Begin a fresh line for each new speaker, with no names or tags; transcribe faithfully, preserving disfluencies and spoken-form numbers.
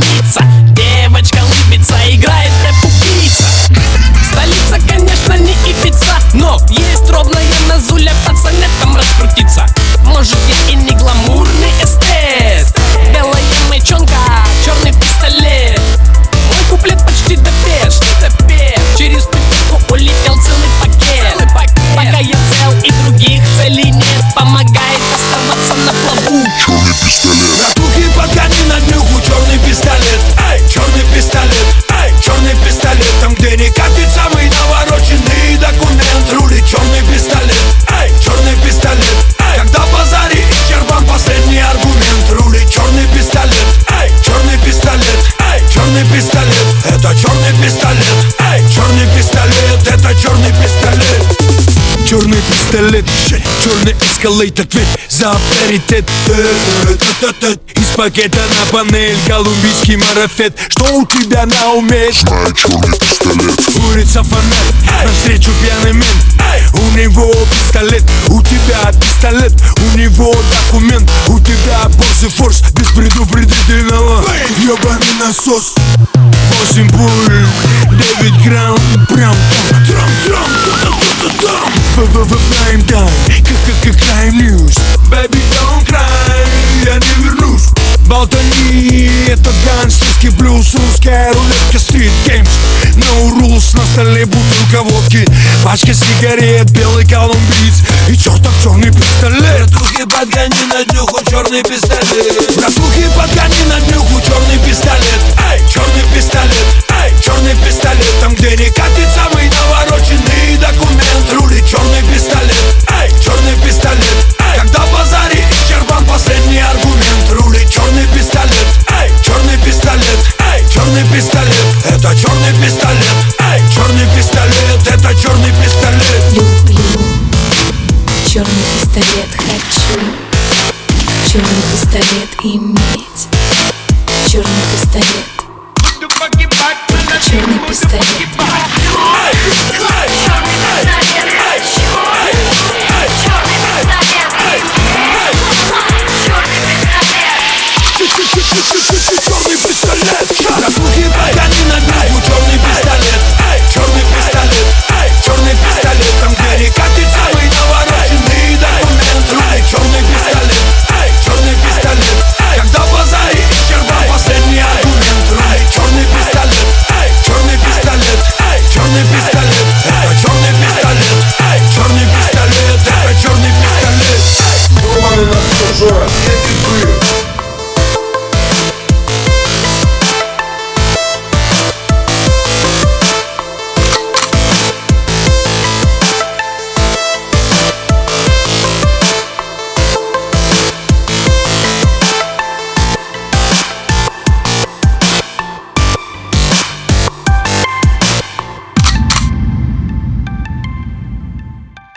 больница. Девочка улыбится, играет рэп-убийца. Столица, конечно, не Ибица, но есть ровная Назуля, пацанетом раскрутиться. Может, я и не гламурный эстет, белая мечонка, черный пистолет. Мой куплет почти допеш, допеш. Через пипетку улетел целый пакет, целый пакет. Пока я цел и других целей нет, помогает оставаться на плаву
черный пистолет.
Братухи, подгони на днюху черный пистолет. Эй, черный пистолет, эй, черный пистолет. Там, где не катит самый навороченный документ, рулит черный пистолет. Эй, черный пистолет, эй, когда в базаре исчерпан последний аргумент, рулит черный пистолет. Эй, черный пистолет, эй, черный пистолет. Это черный пистолет. Эй, черный пистолет, это черный пистолет.
Черный пистолет, черный эскалейт, ответ за авторитет. Из пакета на панель колумбийский марафет. Что у тебя на уме?
Знаю черный пистолет.
Курица фонарь, навстречу пьяный мент. У него пистолет, у тебя пистолет. У него документ, у тебя босс и форс без предупредительного. Ёбаный насос. Восемь пуль, девять грамм. Прям там, трам, трам, трам, трам, трам. В прайм тайм, как крайм ньюс. Baby, don't cry, я не вернусь. Болтани, это гангстерский блюз. Русская рулетка, стрит геймс. No rules, на столе бутылка водки, пачка сигарет, белый колумбиец и чертов черный пистолет.
Братухи, подгони на днюху черный пистолет. Братухи, подгони на днюху черный пистолет. Эй, черный пистолет, эй, черный пистолет. Там, где не катит самый навороченный документ, рулит черный пистолет. Эй, черный пистолет, эй, когда в базаре исчерпан последний аргумент, рулит черный пистолет. Эй, черный пистолет, эй, черный пистолет. Это черный пистолет. Эй, черный пистолет, это черный пистолет.
Люблю черный пистолет, хочу черный пистолет иметь. Черный пистолет, черный пистолет.